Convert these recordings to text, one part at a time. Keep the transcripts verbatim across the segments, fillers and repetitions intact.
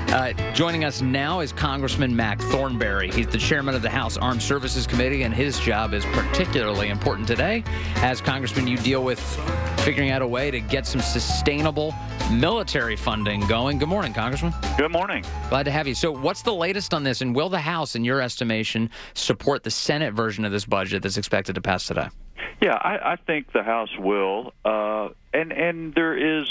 Uh, joining us now is Congressman Mac Thornberry. He's the chairman of the House Armed Services Committee, and his job is particularly important today. As Congressman, you deal with figuring out a way to get some sustainable military funding going. Good morning, Congressman. Good morning. Glad to have you. So what's the latest on this, and will the House, in your estimation, support the Senate version of this budget that's expected to pass today? Yeah, I, I think the House will, uh, and, and there is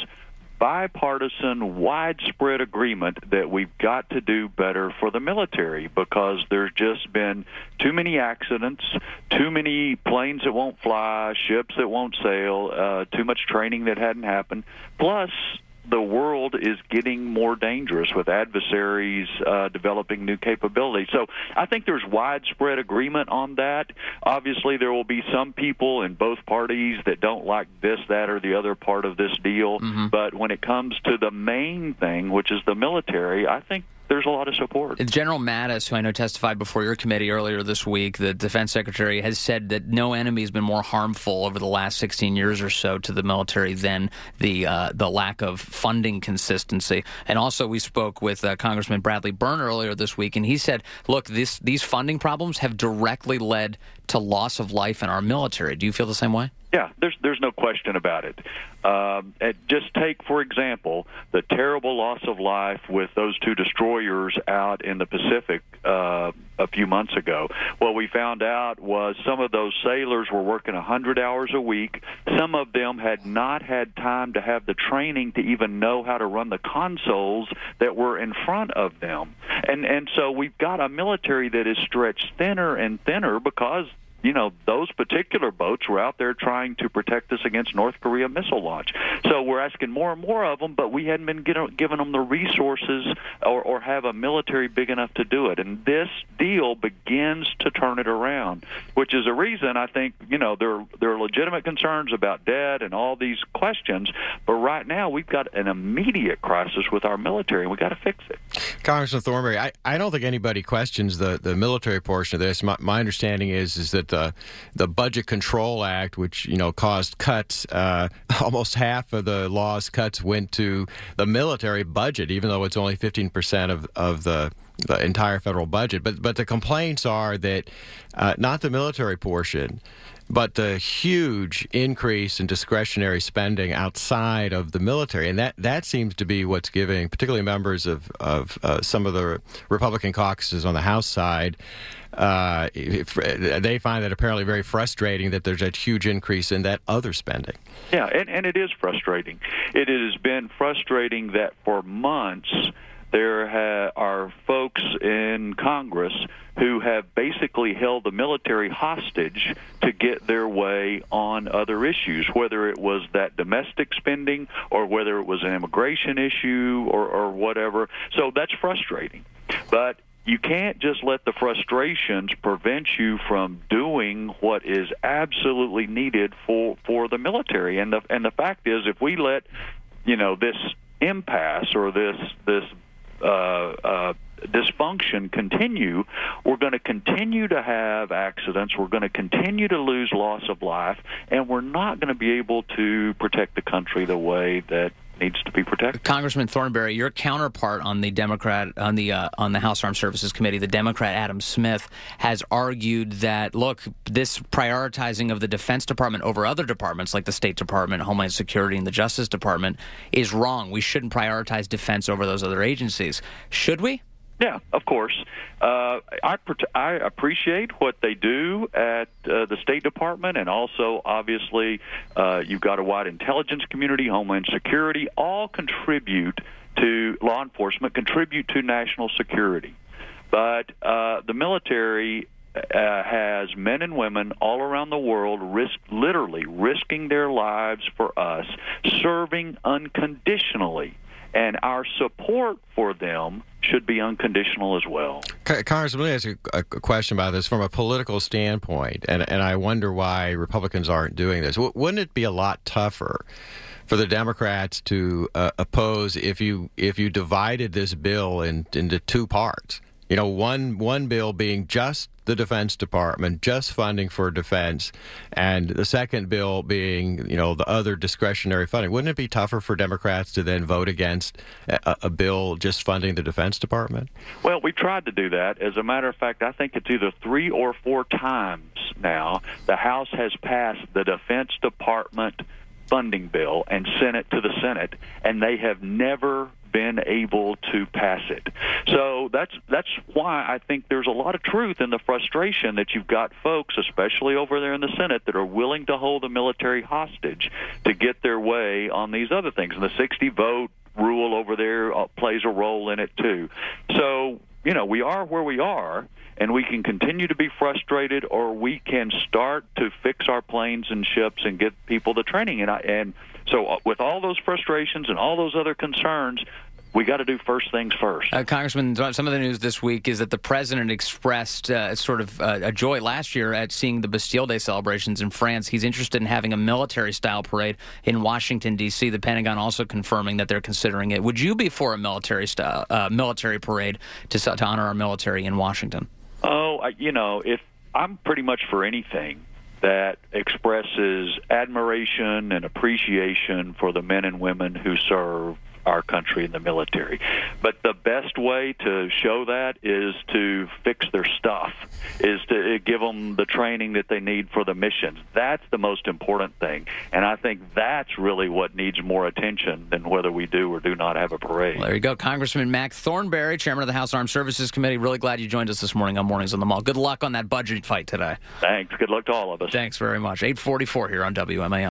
bipartisan, widespread agreement that we've got to do better for the military because there's just been too many accidents, too many planes that won't fly, ships that won't sail, uh, too much training that hadn't happened. Plus, the world is getting more dangerous with adversaries uh, developing new capabilities. So I think there's widespread agreement on that. Obviously, there will be some people in both parties that don't like this, that, or the other part of this deal. Mm-hmm. But when it comes to the main thing, which is the military, I think there's a lot of support. General Mattis, who I know testified before your committee earlier this week, the defense secretary, has said that no enemy has been more harmful over the last sixteen years or so to the military than the uh, the lack of funding consistency. And also we spoke with uh, Congressman Bradley Byrne earlier this week, and he said, look, this, these funding problems have directly led to loss of life in our military. Do you feel the same way? Yeah, there's there's no question about it. Um, just take, for example, the terrible loss of life with those two destroyers out in the Pacific uh, a few months ago. What we found out was some of those sailors were working one hundred hours a week. Some of them had not had time to have the training to even know how to run the consoles that were in front of them. And, and so we've got a military that is stretched thinner and thinner because you know, those particular boats were out there trying to protect us against North Korea missile launch. So we're asking more and more of them, but we hadn't been get, giving them the resources or, or have a military big enough to do it. And this deal begins to turn it around, which is a reason I think, you know, there, there are legitimate concerns about debt and all these questions. But right now we've got an immediate crisis with our military, and we've got to fix it. Congressman Thornberry, I, I don't think anybody questions the, the military portion of this. My, my understanding is, is that The, the Budget Control Act, which, you know, caused cuts, uh, almost half of the law's cuts went to the military budget, even though it's only fifteen percent of, of the, the entire federal budget. But, but the complaints are that uh, not the military portion, but the huge increase in discretionary spending outside of the military. And that, that seems to be what's giving, particularly members of, of uh, some of the Republican caucuses on the House side, uh, they find that apparently very frustrating that there's a huge increase in that other spending. Yeah, and, and it is frustrating. It has been frustrating that for months there ha- are folks in Congress who have basically held the military hostage to get their way on other issues, whether it was that domestic spending or whether it was an immigration issue or, or whatever. So that's frustrating. But you can't just let the frustrations prevent you from doing what is absolutely needed for, for the military. And the and the fact is, if we let, you know, this impasse or this this uh, uh, dysfunction continue, we're going to continue to have accidents, we're going to continue to lose loss of life, and we're not going to be able to protect the country the way that needs to be protected. Congressman Thornberry, your counterpart on the Democrat on the uh, on the House Armed Services Committee, the Democrat Adam Smith, has argued that, look, this prioritizing of the Defense Department over other departments like the State Department, Homeland Security, and the Justice Department is wrong. We shouldn't prioritize defense over those other agencies. Should we? Yeah, of course. Uh, I, I appreciate what they do at uh, the State Department, and also, obviously, uh, you've got a wide intelligence community, Homeland Security, all contribute to law enforcement, contribute to national security. But uh, the military uh, has men and women all around the world risk, literally risking their lives for us, serving unconditionally. And our support for them should be unconditional as well. Congressman, let me ask you a question about this from a political standpoint, and, and I wonder why Republicans aren't doing this. Wouldn't it be a lot tougher for the Democrats to uh, oppose if you if you divided this bill in, into two parts? You know, one one bill being just the Defense Department, just funding for defense, and the second bill being, you know, the other discretionary funding. Wouldn't it be tougher for Democrats to then vote against a, a bill just funding the Defense Department? Well, we tried to do that. As a matter of fact, I think it's either three or four times now the House has passed the Defense Department funding bill and sent it to the Senate, and they have never been able to pass it. So that's that's why I think there's a lot of truth in the frustration that you've got folks, especially over there in the Senate, that are willing to hold the military hostage to get their way on these other things. And the sixty vote rule over there plays a role in it too. So, you know, we are where we are, and we can continue to be frustrated, or we can start to fix our planes and ships and get people the training. And I, and so with all those frustrations and all those other concerns, we got to do first things first. Uh, Congressman, some of the news this week is that the president expressed uh, sort of uh, a joy last year at seeing the Bastille Day celebrations in France. He's interested in having a military-style parade in Washington, D C The Pentagon also confirming that they're considering it. Would you be for a military-style uh, military parade to, to honor our military in Washington? Oh, you know, if I'm pretty much for anything that expresses admiration and appreciation for the men and women who serve our country in the military. But the best way to show that is to fix their stuff, is to give them the training that they need for the missions. That's the most important thing. And I think that's really what needs more attention than whether we do or do not have a parade. Well, there you go. Congressman Mac Thornberry, chairman of the House Armed Services Committee. Really glad you joined us this morning on Mornings on the Mall. Good luck on that budget fight today. Thanks. Good luck to all of us. Thanks very much. eight forty-four here on W M A L.